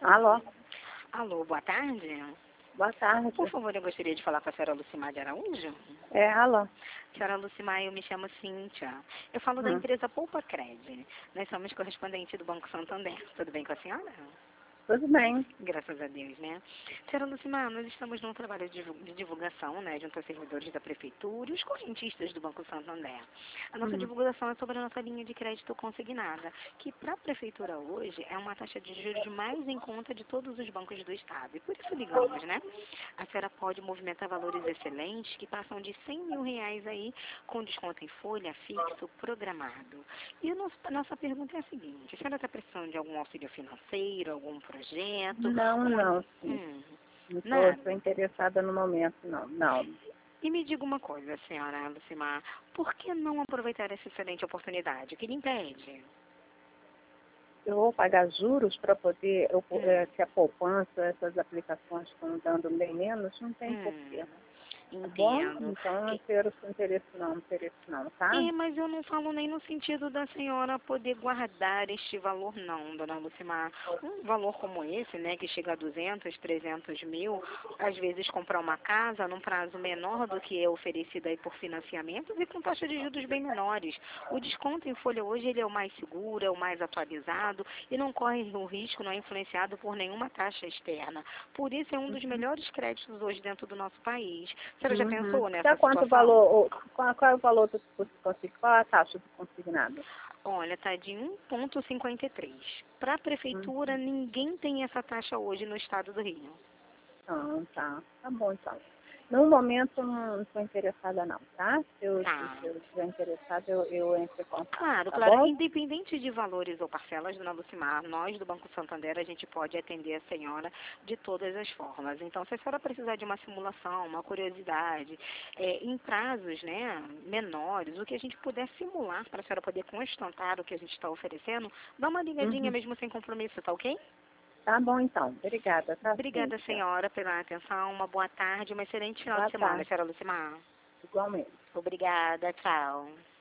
Alô? Alô, boa tarde. Boa tarde. Por favor, eu gostaria de falar com a senhora Lucimar de Araújo. Alô? Senhora Lucimar, eu me chamo Cíntia. Eu falo da empresa Poupa Cred. Nós somos correspondente do Banco Santander. Tudo bem com a senhora? Tudo bem. Graças a Deus, né? Senhora Lucimar, nós estamos num trabalho de divulgação, né, junto aos servidores da Prefeitura e os correntistas do Banco Santander. A nossa divulgação é sobre a nossa linha de crédito consignada, que para a Prefeitura hoje é uma taxa de juros mais em conta de todos os bancos do Estado. E por isso ligamos, né? A senhora pode movimentar valores excelentes que passam de R$ 100.000 aí, com desconto em folha, fixo, programado. E a nossa pergunta é a seguinte: a senhora está precisando de algum auxílio financeiro, algum projeto? Não. Não estou Nada. interessada no momento, não. E me diga uma coisa, senhora Lucimar, por que não aproveitar essa excelente oportunidade? O que lhe impede? Eu vou pagar juros para poder, se a poupança, essas aplicações estão dando bem menos, não tem porquê. Tá bom? Entendo. Então não quero interesse não, tá? Mas eu não falo nem no sentido da senhora poder guardar este valor, não, dona Lucimar. Um valor como esse, né, que chega a 200, 300 mil, às vezes comprar uma casa num prazo menor do que é oferecido aí por financiamentos e com taxa de juros bem menores. O desconto em folha hoje ele é o mais seguro, é o mais atualizado e não corre o risco, não é influenciado por nenhuma taxa externa. Por isso é um dos melhores créditos hoje dentro do nosso país. A senhora já pensou nessa Qual situação? qual é o valor qual é a taxa do consignado? Olha, tá de 1,53. Para a prefeitura, ninguém tem essa taxa hoje no estado do Rio. Tá bom então. No momento não estou interessada não, tá? Se eu Tá. estiver interessada, eu entro em contato, Claro, tá claro. bom? Independente de valores ou parcelas, dona Lucimar, nós do Banco Santander, a gente pode atender a senhora de todas as formas. Então, se a senhora precisar de uma simulação, uma curiosidade, em prazos, né, menores, o que a gente puder simular para a senhora poder constatar o que a gente está oferecendo, dá uma ligadinha mesmo sem compromisso, tá ok? Tá bom então. Obrigada, tá? Obrigada, Cíntia? senhora, pela atenção. Uma boa tarde, uma excelente final Boa de semana, tarde. senhora Lucimar. Igualmente. Obrigada, tchau.